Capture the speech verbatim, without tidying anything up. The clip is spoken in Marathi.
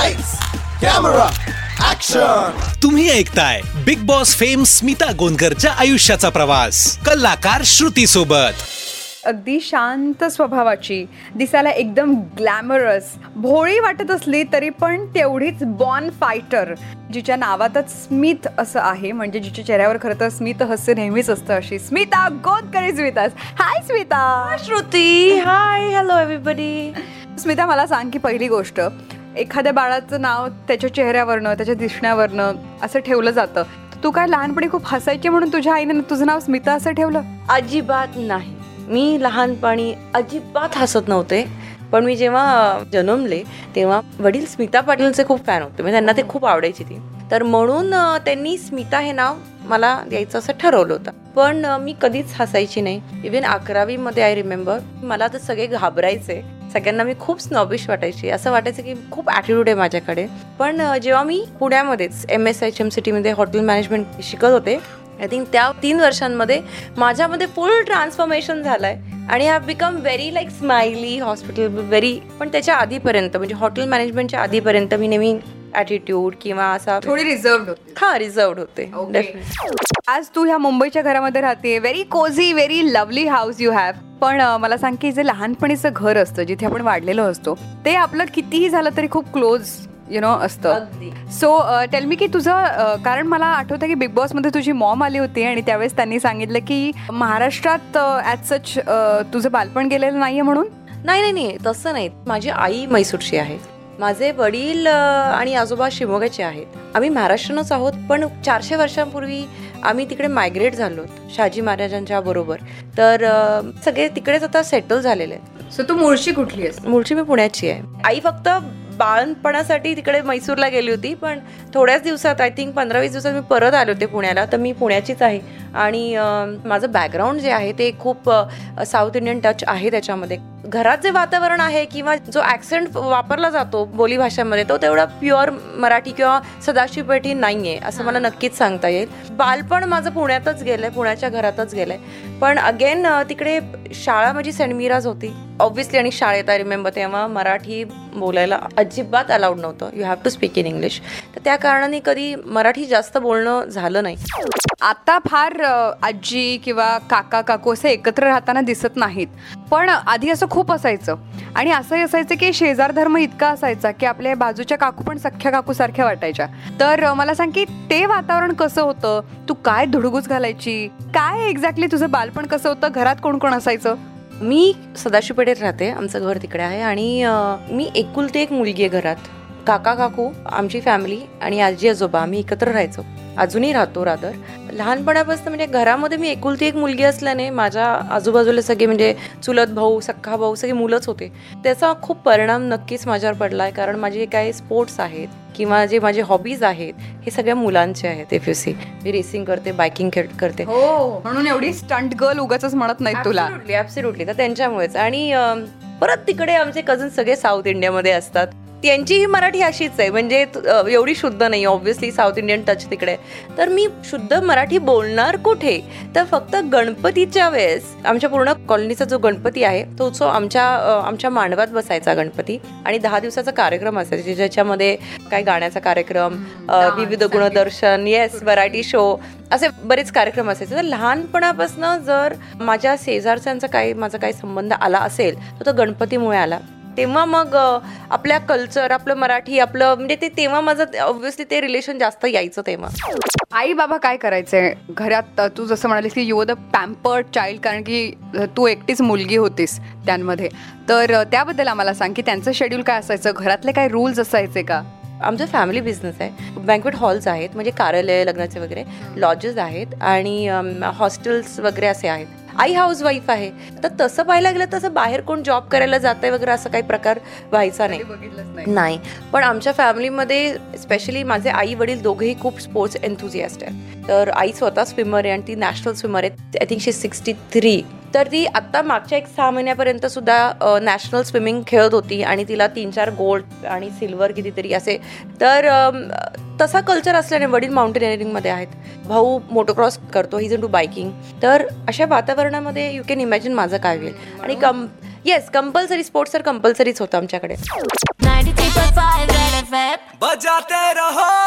Lights camera action. तुम्ही ऐकताय बिग बॉस फेम स्मिता गोंदकरच्या आयुष्याचा प्रवास कलाकार श्रुती सोबत. अगदी शांत स्वभावाची, दिसायला एकदम ग्लॅमरस, भोळी वाटत असली तरी पण तेवढीच बॉर्न फायटर, जिच्या नावातच स्मित असं आहे, म्हणजे जिच्या चेहऱ्यावर खरं तर स्मित हास्य नेहमीच असतं, अशी Smita Gondkar is with us. Hi Smita. Shruti. Hi. Hello everybody. Smita, मला सांग की पहिली गोष्ट, एखाद्या बाळाचं नाव त्याच्या चेहऱ्यावरनं, त्याच्या दिसण्यावरनं असं ठेवलं जातं. तू काय लहानपणी खूप हसायची म्हणून तुझ्या आईने तुझं नाव स्मिता असं ठेवलं? अजिबात नाही. मी लहानपणी अजिबात हसत नव्हते, पण मी जेव्हा जन्मले तेव्हा वडील स्मिता पाटीलचे खूप फॅन होते, म्हणजे त्यांना ते खूप आवडायची ती, तर म्हणून त्यांनी स्मिता हे नाव मला द्यायचं असं ठरवलं होतं. पण मी कधीच हसायची नाही. इव्हन अकरावीमध्ये आय रिमेंबर, मला तर सगळे घाबरायचे, सगळ्यांना मी खूप स्नॉबिश वाटायची, असं वाटायचं की खूप ॲटिट्यूड आहे माझ्याकडे. पण जेव्हा मी पुण्यामध्येच एम एस एच एम सिटीमध्ये हॉटेल मॅनेजमेंट शिकत होते, आय थिंक त्या तीन वर्षांमध्ये माझ्यामध्ये फुल ट्रान्सफॉर्मेशन झालं आहे आणि I become very like smiley, hospital very. पण त्याच्या आधीपर्यंत, म्हणजे हॉटेल मॅनेजमेंटच्या आधीपर्यंत मी नेहमी ॲटिट्यूड किंवा असा थोडी रिझर्व्ड होते. हा रिझर्व्ड होते. आज तू ह्या मुंबईच्या घरामध्ये राहते, very cosy, very lovely house you have. पण मला सांग की जे लहानपणीचं घर असतं, जिथे आपण वाढलेलो असतो, ते आपलं कितीही झालं तरी खूप क्लोज यु नो असतं. सो टेल मी की तुझं, कारण मला आठवतं की बिग बॉसमध्ये तुझी मॉम आली होती आणि त्यावेळेस त्यांनी सांगितलं की महाराष्ट्रात ॲज सच तुझं बालपण गेलेलं नाहीये म्हणून. नाही नाही नाही तसं नाही. माझी आई म्हैसूरची आहे, माझे वडील आणि आजोबा शिमोग्याचे आहेत. आम्ही महाराष्ट्रीयनच आहोत, पण चारशे वर्षांपूर्वी आम्ही तिकडे मायग्रेट झालो शहाजी महाराजांच्या बरोबर, तर सगळे तिकडेच आता सेटल झालेले आहेत. सो तू मूळची कुठली आहेस? मूळची मी पुण्याची आहे. आई फक्त बाळणपणासाठी तिकडे म्हैसूरला गेली होती, पण थोड्याच दिवसात, आय थिंक पंधरा वीस दिवसात मी परत आले होते पुण्याला, तर मी पुण्याचीच आहे. आणि माझं बॅकग्राऊंड जे आहे ते खूप साऊथ इंडियन टच आहे त्याच्यामध्ये. घरात जे वातावरण आहे किंवा जो ॲक्सेंट वापरला जातो बोलीभाषेमध्ये, तो तेवढा प्युअर मराठी किंवा सदाशिव पेठी नाही आहे असं मला नक्कीच सांगता येईल. बालपण माझं पुण्यातच गेलं आहे, पुण्याच्या घरातच गेलं आहे. पण अगेन तिकडे शाळा माझी सेंट मिराज होती ऑब्व्हियसली, आणि शाळेत आय रिमेंबर तेव्हा मराठी बोलायला अजिबात अलाउड नव्हतं. You have to speak in English. तर त्या कारणाने कधी मराठी जास्त बोलणं झालं नाही. आता फार आजी किंवा काका काकू असे एकत्र राहताना दिसत नाहीत, पण आधी असं खूप असायचं. आणि असंही असायचं की शेजार धर्म इतका असायचा की आपल्या बाजूच्या काकू पण सख्ख्या काकू सारख्या वाटायच्या. तर मला सांग की ते वातावरण कसं होतं? तू काय धुडगूस घालायची? काय एक्झॅक्टली तुझं बालपण कसं होतं? घरात कोण कोण असायचं? मी सदाशिव पेठेत राहते, आमचं घर तिकडे आहे, आणि मी एकुलती एक मुलगी आहे घरात. काका काकू, आमची फॅमिली आणि आजी आजोबा आम्ही एकत्र राहायचो, अजूनही राहतो रादर. लहानपणापासून म्हणजे घरामध्ये मी एकुलती एक मुलगी असल्याने माझ्या आजूबाजूला सगळे म्हणजे चुलत भाऊ, सख्खा भाऊ, सगळे मुलंच होते. त्याचा खूप परिणाम नक्कीच माझ्यावर पडला आहे, कारण माझे जे काही स्पोर्ट्स आहेत किंवा जे माझे हॉबीज आहेत हे सगळ्या मुलांचे आहेत. एफ एस सी, मी रेसिंग करते, बायकिंग करते, हो, म्हणून एवढी स्टंट गर्ल उगाच म्हणत नाही तुला. ॲब्सोल्युटली. तर त्यांच्यामुळेच. आणि परत तिकडे आमचे कझन सगळे साऊथ इंडियामध्ये असतात, त्यांचीही मराठी अशीच आहे, म्हणजे एवढी शुद्ध नाही ऑब्व्हियसली, साऊथ इंडियन टच तिकडे. तर मी शुद्ध मराठी बोलणार कुठे? तर फक्त गणपतीच्या वेळेस आमच्या पूर्ण कॉलनीचा जो गणपती आहे तो उत्सव आमच्या आमच्या मांडवात बसायचा गणपती, आणि दहा दिवसाचा कार्यक्रम असायचा, ज्याच्यामध्ये काय गाण्याचा कार्यक्रम, विविध गुणदर्शन, येस, व्हरायटी शो, असे बरेच कार्यक्रम असायचे. तर लहानपणापासून जर माझ्या शेजारच्यांचा काही माझा काही संबंध आला असेल तर तो गणपतीमुळे आला. तेव्हा मग आपल्या कल्चर, आपलं मराठी, आपलं म्हणजे ते तेव्हा माझं ऑब्व्हियसली ते रिलेशन जास्त यायचं. तेव्हा आई बाबा काय करायचंय घरात? तू जसं म्हणालीस की you were the pampered child, कारण की तू एकटीच मुलगी होतीस त्यांमध्ये, तर त्याबद्दल आम्हाला सांग की त्यांचं शेड्यूल काय असायचं? घरातले काय रूल्स असायचे का? आमचा फॅमिली बिझनेस आहे. बँक्वेट हॉल्स आहेत, म्हणजे कार्यालय, लग्नाचे वगैरे, लॉजेस आहेत आणि हॉस्टेल्स वगैरे असे आहेत. आई हाऊसवाईफ आहे, तर तसं पाहायला गेलं तसं बाहेर कोण जॉब करायला जाते वगैरे असं काही प्रकार व्हायचा नाही नाही पण आमच्या फॅमिलीमध्ये स्पेशली माझे आई वडील दोघेही खूप स्पोर्ट्स एन्थुझियास्ट आहेत. तर आई स्वतः स्विमर आहे आणि ती नॅशनल स्विमर आहे. I think she sixty three. तर ती आत्ता मागच्या एक सहा महिन्यापर्यंत सुद्धा नॅशनल स्विमिंग खेळत होती आणि तिला तीन चार गोल्ड आणि सिल्वर कितीतरी असे. तर तसा कल्चर असल्याने वडील माउंटेनिअरिंगमध्ये आहेत, भाऊ मोटोक्रॉस करतो, ही इज टू बायकिंग. तर अशा वातावरणामध्ये यू कॅन इमॅजिन माझं काय होईल. आणि कम येस कंपल्सरी स्पोर्ट्स तर कंपल्सरीच होतं आमच्याकडे. बजाते रहो